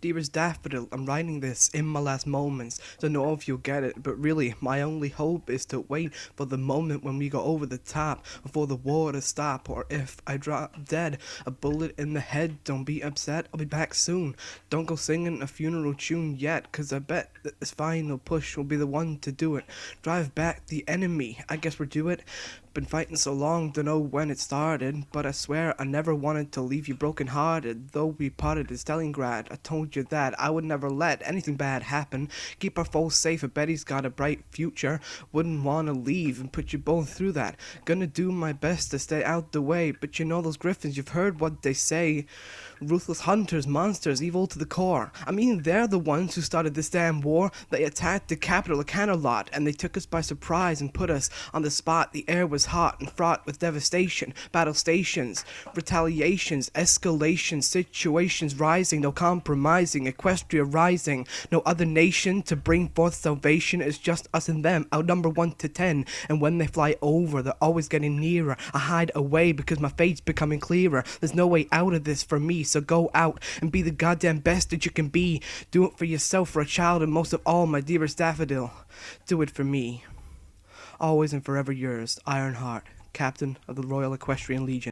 Dearest Daffodil, I'm writing this in my last moments. Don't know if you'll get it, but really, my only hope is to wait for the moment when we go over the top, before the war to stop, or if I drop dead, a bullet in the head. Don't be upset, I'll be back soon. Don't go singing a funeral tune yet, cause I bet that this final push will be the one to do it. Drive back the enemy, I guess we're due it. Been fighting so long, don't know when it started, but I swear I never wanted to leave you broken hearted. Though we parted at Stalingrad, I told you that I would never let anything bad happen. Keep our foes safe, I bet he's got a bright future. Wouldn't wanna leave and put you both through that. Gonna do my best to stay out the way, but you know those griffins, you've heard what they say. Ruthless hunters, monsters, evil to the core. I mean, they're the ones who started this damn war. They attacked the capital of Canterlot, and they took us by surprise and put us on the spot. The air was hot and fraught with devastation. Battle stations, retaliations, escalations, situations rising, no compromising. Equestria rising, no other nation to bring forth salvation. It's just us and them, outnumber 1 to 10. And when they fly over, they're always getting nearer. I hide away because my fate's becoming clearer. There's no way out of this for me, so go out and be the goddamn best that you can be. Do it for yourself, for a child, and most of all, my dearest Daffodil, do it for me. Always and forever yours, Ironheart, Captain of the Royal Equestrian Legion.